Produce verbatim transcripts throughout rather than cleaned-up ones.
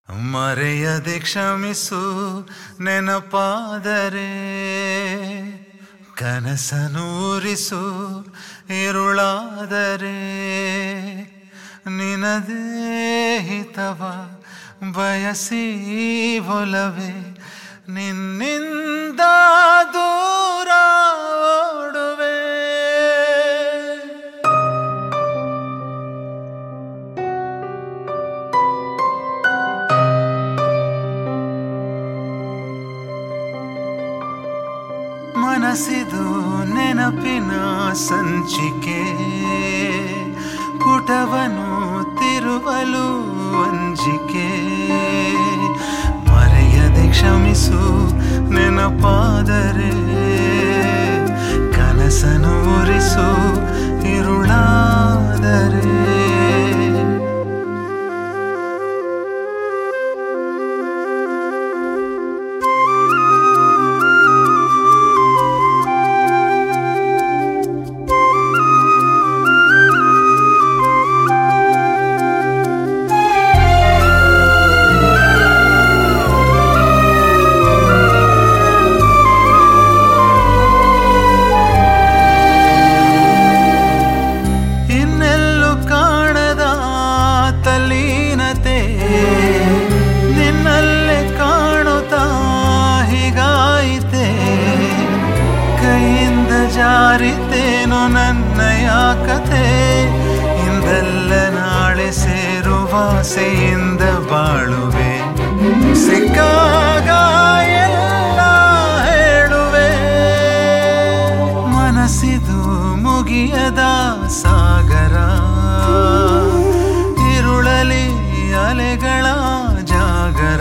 ಮರೆಯದೆ ಕ್ಷಮಿಸು ನೆನಪಾದರೆ ಕನಸನೂರಿಸು ಇರುಳಾದರೆ ನಿನದೇ ಹಿತವ ಬಯಸಿ ಒಲವೇ ನಿನ್ನಿಂದ ದೂರ ಓಡುವೆ. ಮನಸ್ಸಿದು ನೆನಪಿನ ಸಂಚಿಕೆ ಪುಟವನು ತಿರುವಲು ಅಂಜಿಕೆ. ಮರೆಯದೆ ಕ್ಷಮಿಸು ನೆನಪಾದರೆ ಕನಸನು ಉರಿಸು ಇರುಳಾದರೆ. ನಿನ್ನಲ್ಲೇ ಕಾಣುತ್ತಾ ಹೀಗಾಯಿತೆ ಕೈಯಿಂದ ಜಾರಿತೇನೋ ನನ್ನಯ ಕಥೆ. ಇಂದಲ್ಲ ನಾಳೆ ಸೇರುವ ಆಸೆಯಿಂದ ಬಾಳುವೆ, ಸಿಕ್ಕಾಗ ಎಲ್ಲ ಹೇಳುವೆ. ಮನಸ್ಸಿದು ಮುಗಿಯದ ಸಾಗರ ಇರುಳಲಿ ಅಲೆಗಳ ಜಾಗರ.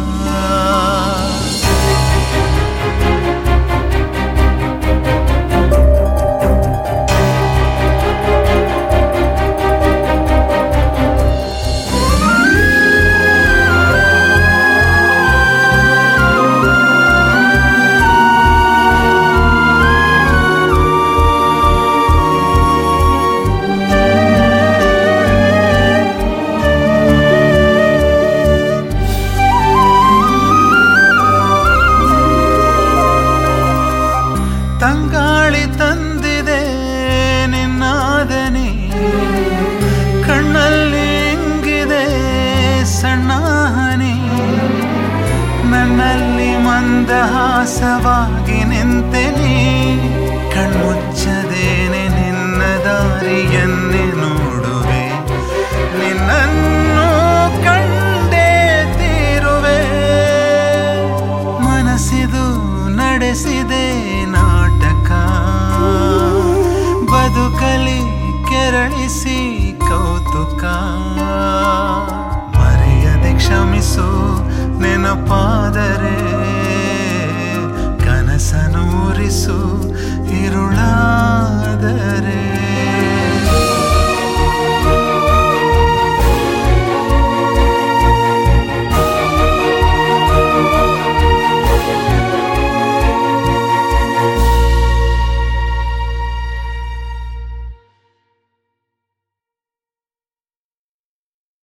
ತಂಗಾಳಿ ತಂದಿದೆ ನಿನ್ನಾದನಿ, ಕಣ್ಣಲ್ಲಿ ಇಂಗಿದೆ ಸಣ್ಣ ಹನಿ. ನನ್ನಲ್ಲಿ ಮಂದಹಾಸವಾಗಿ ನಿಂತೆನಿ, ಕಣ್ಮುಚ್ಚದೇನೆ ನಿನ್ನ ದಾರಿಯನ್ನೇ ನೋಡುವೆ. ನಿನ್ನನ್ನು ಕಂಡೇ ತೀರುವೆ. ಮನಸ್ಸಿದು ನಡೆಸಿದೆ ನಾಟಕ, ಬದುಕಲಿ ಕೆರಳಿಸಿ ಕೌತುಕ. ಮರೆಯದೆ ಕ್ಷಮಿಸು ನೆನಪಾದರೆ ಕನಸನೂರಿಸು